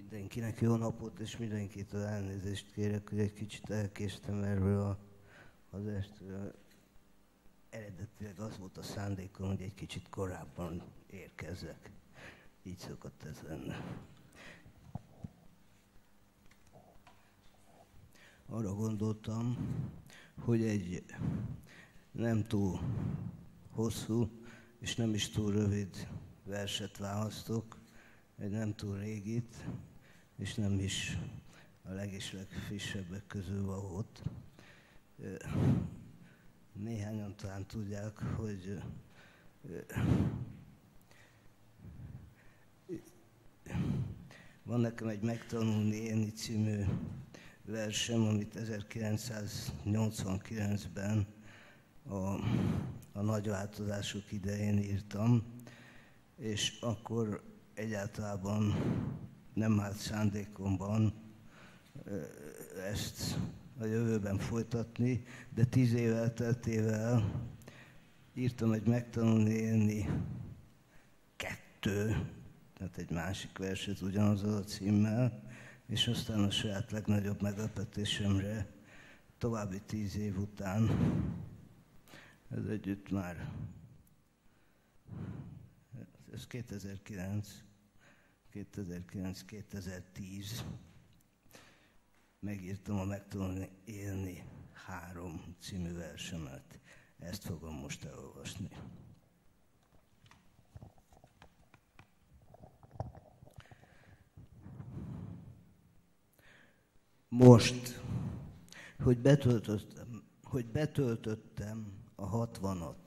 Mindenkinek jó napot, és mindenkitől elnézést kérek, hogy egy kicsit elkéstem erről az estről. Eredetileg az volt a szándékom, hogy egy kicsit korábban érkezzek. Így szokott ez lenni. Arra gondoltam, hogy egy nem túl hosszú és nem is túl rövid verset választok, egy nem túl régit, és nem is a legfrissebbek közül valót. Néhányan talán tudják, hogy van nekem egy Megtanulni élni című versem, amit 1989-ben a nagy változások idején írtam, és akkor egyáltalán nem állt szándékomban ezt a jövőben folytatni, de 10 év elteltével írtam egy Megtanulni élni 2, tehát egy másik verset ugyanazzal a címmel, és aztán a saját legnagyobb meglepetésemre további 10 év után, ez együtt már, ez 2009-2010, megírtam a Megtanulni élni 3 című versemet. Ezt fogom most elolvasni. Most, hogy betöltöttem a 60-at,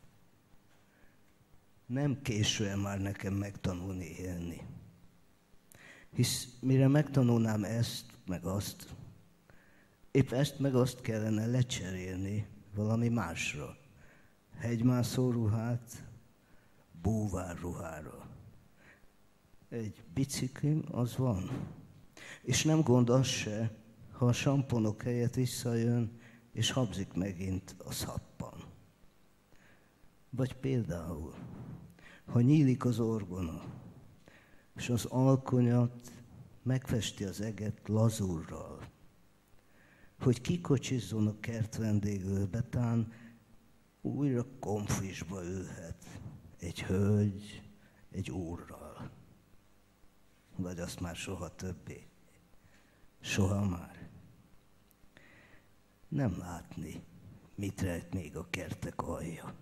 nem késő már nekem megtanulni élni. Hisz mire megtanulnám ezt, meg azt, épp ezt meg azt kellene lecserélni valami másra. Hegymászó ruhát búvár ruhára. Egy biciklim az van. És nem gond az se, ha a samponok helyett visszajön, és habzik megint a szappan. Vagy például, ha nyílik az orgona, és az alkonyat megfesti az eget lazurral, hogy kikocsizzon a kert vendéglőbe, tán újra konfisba ülhet egy hölgy egy úrral. Vagy azt már soha többé. Soha már. Nem látni, mit rejt még a kertek alja.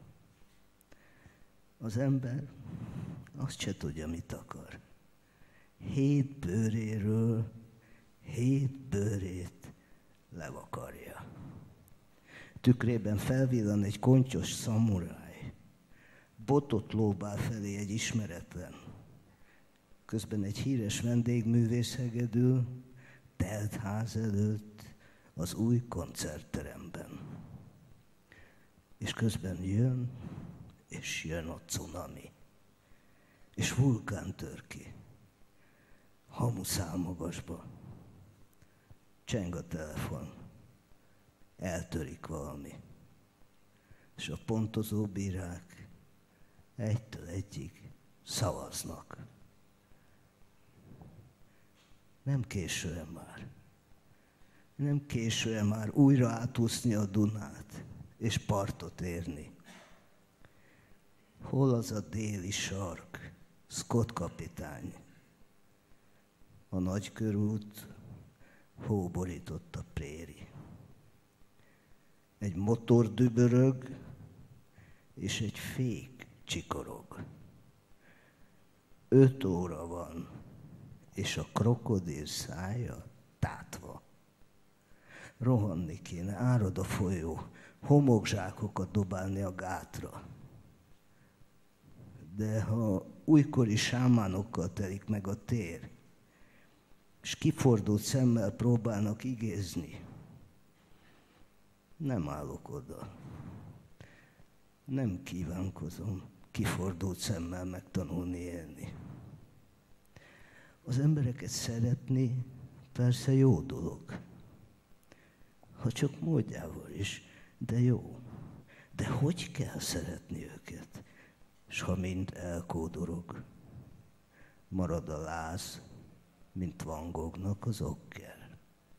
Az ember azt se tudja, mit akar. 7 bőréről 7 bőrét levakarja. Tükrében felvillan egy kontyos szamuráj, botot lóbál felé egy ismeretlen. Közben egy híres vendégművész hegedül, telt ház előtt, az új koncertteremben. És közben jön, és jön a cunami. És vulkán tör ki. Hamuszál magasba. Cseng a telefon. Eltörik valami. És a pontozó bírák egytől egyig szavaznak. Nem késő már. Nem késő már újra átúszni a Dunát, és partot érni. Hol az a déli sark, Scott kapitány? A nagykörút, hóborított a préri. Egy motor dübörög, és egy fék csikorog. 5 óra van, és a krokodil szája tátva. Rohanni kéne, árad a folyó, homokzsákokat dobálni a gátra. De ha újkori sámánokkal telik meg a tér, és kifordult szemmel próbálnak igézni, nem állok oda. Nem kívánkozom kifordult szemmel megtanulni élni. Az embereket szeretni persze jó dolog. Ha csak módjával is, de jó. De hogy kell szeretni őket? S ha mind elkódorog, marad a láz, mint Van Goghnak az okker.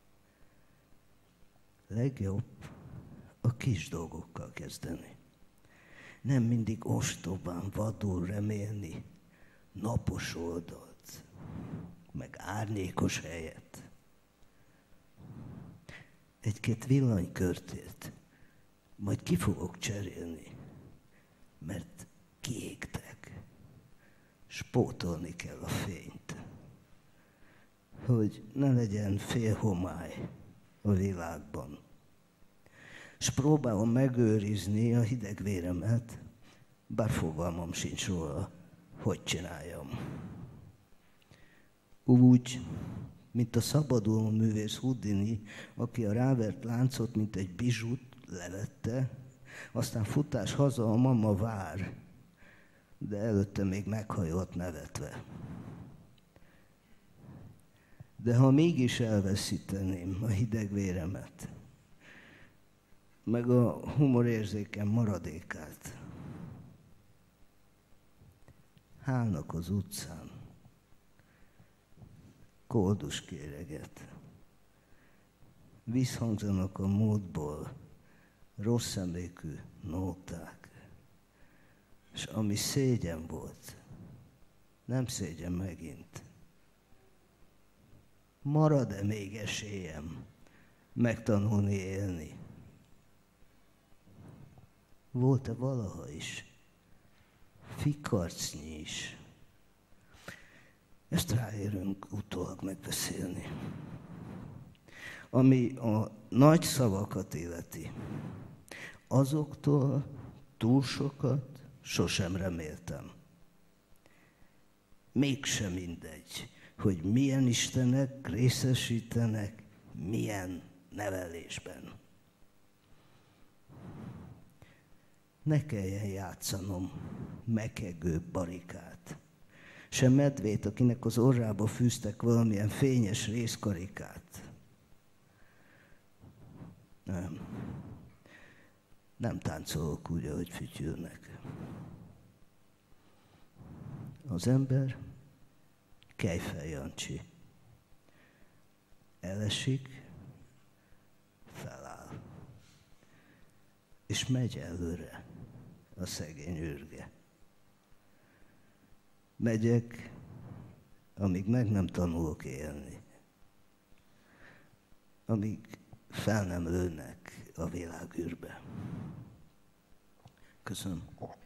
Legjobb a kis dolgokkal kezdeni. Nem mindig ostobán, vadul remélni napos oldalt, meg árnyékos helyet. Egy-két villanykörtét majd ki fogok cserélni, mert kiégtek. Spótolni kell a fényt, hogy ne legyen félhomály a világban. És próbálom megőrizni a hidegvéremet, bár fogalmam sincs róla, hogy csináljam. Úgy, mint a szabaduló művész Houdini, aki a rávert láncot, mint egy bizsút levette, aztán futás haza, a mama vár, de előtte még meghajolt nevetve. De ha mégis elveszíteném a hidegvéremet, meg a humorérzékem maradékát, hálnak az utcán, koldus kéreget, visszhangzanak a múltból rossz emlékű nóták, és ami szégyen volt, nem szégyen megint. Marad-e még esélyem megtanulni élni? Volt-e valaha is fikarcnyi is? Ezt ráérünk utólag megbeszélni. Ami a nagy szavakat illeti, azoktól túl sokat sosem reméltem. Mégsem mindegy, hogy milyen istenek részesítenek, milyen nevelésben. Ne kelljen játszanom mekegő barikát, sem medvét, akinek az orrába fűztek valamilyen fényes részkarikát. Nem táncolok úgy, ahogy fütyülnek. Az ember Kejfel Jancsi. Elesik, feláll, és megy előre a szegény ürge. Megyek, amíg meg nem tanulok élni, amíg fel nem lőnek a világűrbe. Köszönöm.